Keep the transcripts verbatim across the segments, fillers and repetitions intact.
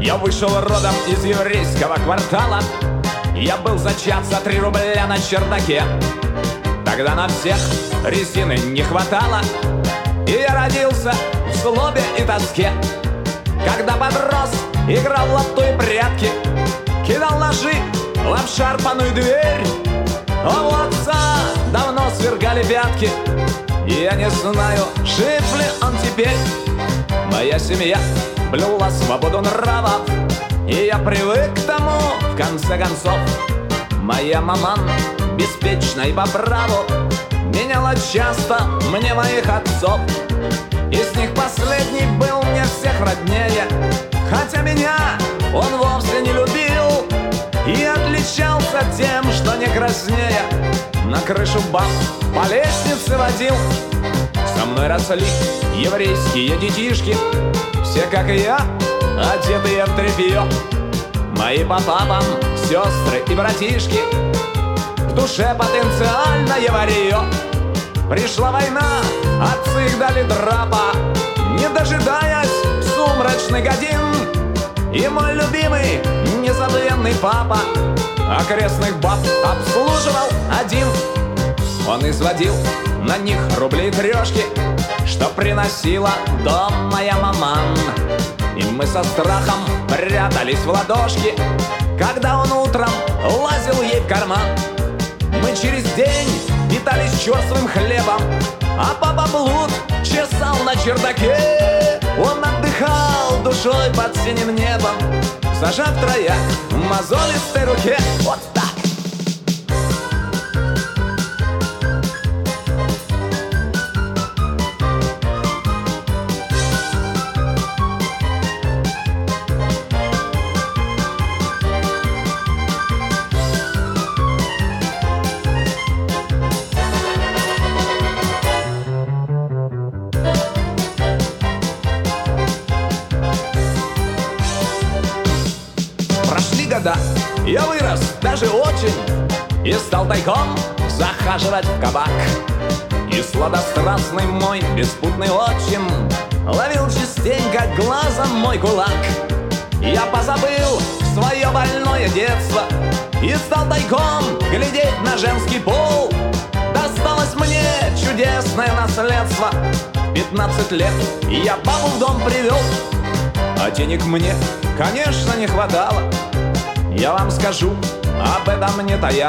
Я вышел родом из еврейского квартала. Я был зачат за три рубля на чердаке. Тогда на всех резины не хватало, и я родился в злобе и тоске. Когда подрос, играл в лото и прятки, кидал ножи в обшарпанную дверь. А у отца давно свергали пятки, и я не знаю, жив ли он теперь. Моя семья блюла свободу нравов, и я привык к тому, в конце концов. Моя маман, беспечна и по праву, меняла часто мне моих отцов. Из них последний был мне всех роднее, хотя меня он вовсе не любил и отличался тем, что не краснея на крышу баб по лестнице водил. Со мной росли еврейские детишки, все, как и я, одетые в тряпье. Мои по папам сестры и братишки, в душе потенциальное варье. Пришла война, отцы их дали драпа, не дожидаясь сумрачных годин. И мой любимый, незабвенный папа окрестных баб обслуживал один. Он изводил на них рубли и трешки, что приносила в дом моя маман. И мы со страхом прятались в ладошки, когда он утром лазил ей в карман. Мы через день питались черствым хлебом, а папа блуд чесал на чердаке. Он отдыхал душой под синим небом, зажав трояк в мозолистой руке. Вот так. Года я вырос даже очень и стал тайком захаживать в кабак. И сладострастный мой беспутный отчим ловил частенько глазом мой кулак. Я позабыл свое больное детство и стал тайком глядеть на женский пол. Досталось мне чудесное наследство. Пятнадцать лет я бабу в дом привел, а денег мне, конечно, не хватало. Я вам скажу об этом не тая.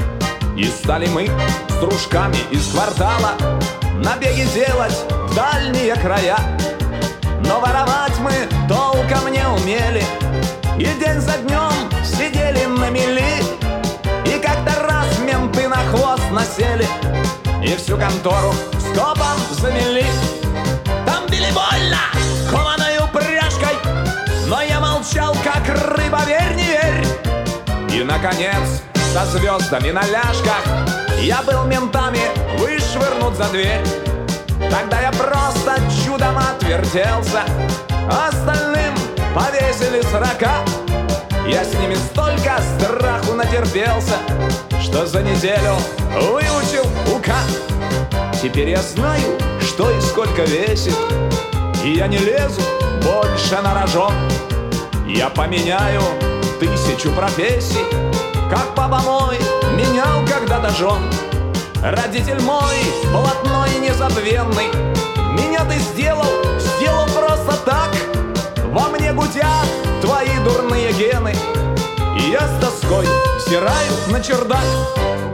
И стали мы с дружками из квартала набеги делать в дальние края. Но воровать мы толком не умели, и день за днем сидели на мели. И как-то раз менты на хвост насели и всю контору скопом замели. Там били больно кованой упряжкой, но я молчал, как рыба, верь, не верь. И, наконец, со звездами на ляжках я был ментами вышвырнут за дверь. Тогда я просто чудом отвертелся, остальным повесили сорока. Я с ними столько страху натерпелся, что за неделю выучил УК. Теперь я знаю, что и сколько весит, и я не лезу больше на рожон. Я поменяю тысячу профессий, как папа мой менял когда-то жен. Родитель мой блатной и незабвенный, меня ты сделал, сделал просто так. Во мне гудят твои дурные гены, и я с тоской взираю на чердак.